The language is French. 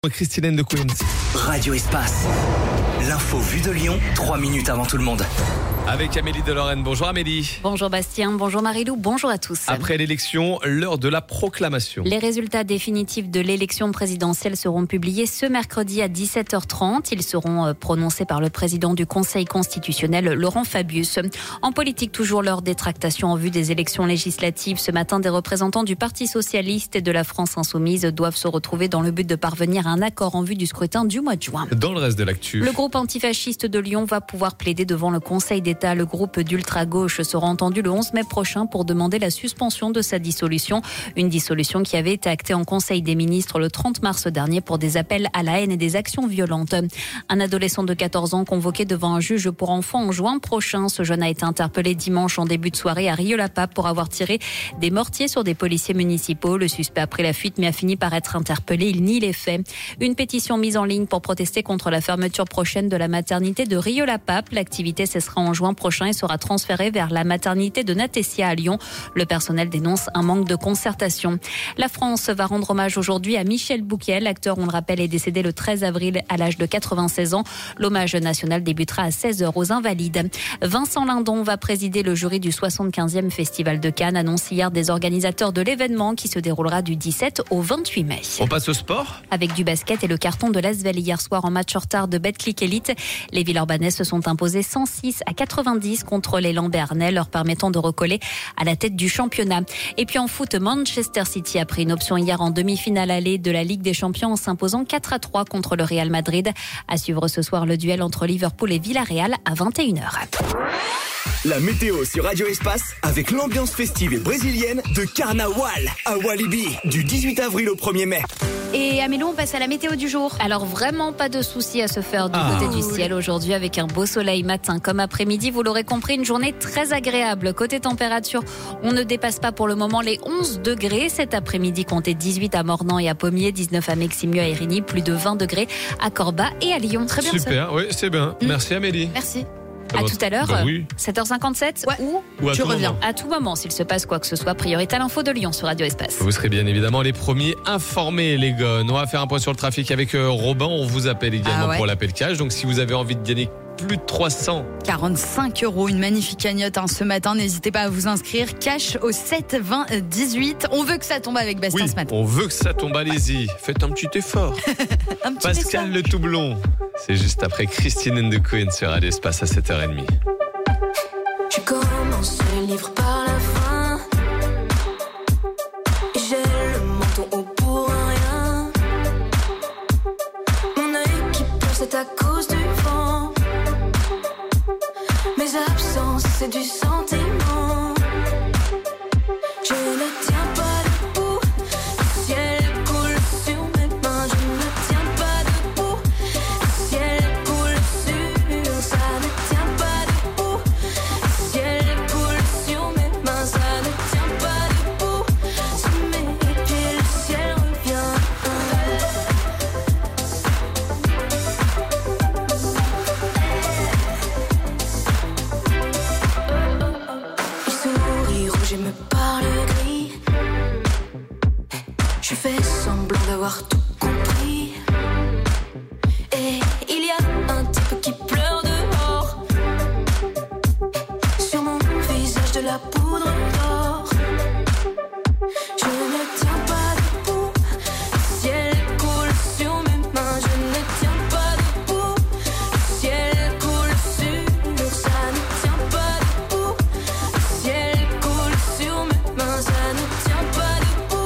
Christine de Queens. Radio Espace. L'info vue de Lyon, 3 minutes avant tout le monde. Avec Amélie de Lorraine. Bonjour Amélie. Bonjour Bastien, bonjour Marilou, bonjour à tous. Après l'élection, l'heure de la proclamation. Les résultats définitifs de l'élection présidentielle seront publiés ce mercredi à 17h30. Ils seront prononcés par le président du Conseil constitutionnel, Laurent Fabius. En politique, toujours l'heure des tractations en vue des élections législatives. Ce matin, des représentants du Parti socialiste et de la France insoumise doivent se retrouver dans le but de parvenir à un accord en vue du scrutin du mois de juin. Dans le reste de l'actu, le groupe antifasciste de Lyon va pouvoir plaider devant le Conseil d'État. Le groupe d'ultra-gauche sera entendu le 11 mai prochain pour demander la suspension de sa dissolution. Une dissolution qui avait été actée en Conseil des ministres le 30 mars dernier pour des appels à la haine et des actions violentes. Un adolescent de 14 ans convoqué devant un juge pour enfants en juin prochain. Ce jeune a été interpellé dimanche en début de soirée à Rieux-la-Pape pour avoir tiré des mortiers sur des policiers municipaux. Le suspect a pris la fuite mais a fini par être interpellé. Il nie les faits. Une pétition mise en ligne pour protester contre la fermeture prochaine de la maternité de Rieux-la-Pape. L'activité cessera en juin prochain et sera transféré vers la maternité de Natessia à Lyon. Le personnel dénonce un manque de concertation. La France va rendre hommage aujourd'hui à Michel Bouquet. L'acteur, on le rappelle, est décédé le 13 avril à l'âge de 96 ans. L'hommage national débutera à 16h aux Invalides. Vincent Lindon va présider le jury du 75e Festival de Cannes, annonce hier des organisateurs de l'événement qui se déroulera du 17 au 28 mai. On passe au sport avec du basket et le carton de l'Asvel hier soir en match en retard de Betclic Elite. Les Villeurbanais se sont imposés 106 à 90 contre l'élan béarnais, leur permettant de recoller à la tête du championnat. Et puis en foot, Manchester City a pris une option hier en demi-finale allée de la Ligue des Champions en s'imposant 4-3 contre le Real Madrid. À suivre ce soir le duel entre Liverpool et Villarreal à 21h. La météo sur Radio Espace avec l'ambiance festive et brésilienne de Carnaval à Walibi du 18 avril au 1er mai. Et Amélie, on passe à la météo du jour. Alors vraiment pas de soucis à se faire du côté du ciel aujourd'hui avec un beau soleil matin comme après-midi. Vous l'aurez compris, une journée très agréable. Côté température, on ne dépasse pas pour le moment les 11 degrés. Cet après-midi, comptez 18 à Mornan et à Pommier, 19 à Meximieux, à Érigny, plus de 20 degrés à Corba et à Lyon. Très bien. Super, oui, c'est bien. Merci Amélie. Merci. À tout à l'heure, oui. 7h57 ou tu reviens à tout moment s'il se passe quoi que ce soit. Priorité à l'info de Lyon sur Radio Espace. Vous serez bien évidemment les premiers informés, les gars. On va faire un point sur le trafic avec Robin. On vous appelle également pour l'appel cash. Donc si vous avez envie de gagner plus de 345 €, une magnifique cagnotte ce matin. N'hésitez pas à vous inscrire. Cash au 7 20 18. On veut que ça tombe avec Bastien ce matin. On veut que ça tombe. Allez-y, faites un petit effort. Un petit Pascal message. Le Toublon. C'est juste après Christine de Queens sur Radio Espace à 7h30. Tu commences le livre par la fin et j'ai le menton haut pour rien. Mon œil qui pleure, c'est à cause du vent. Mes absences, c'est du sentiment.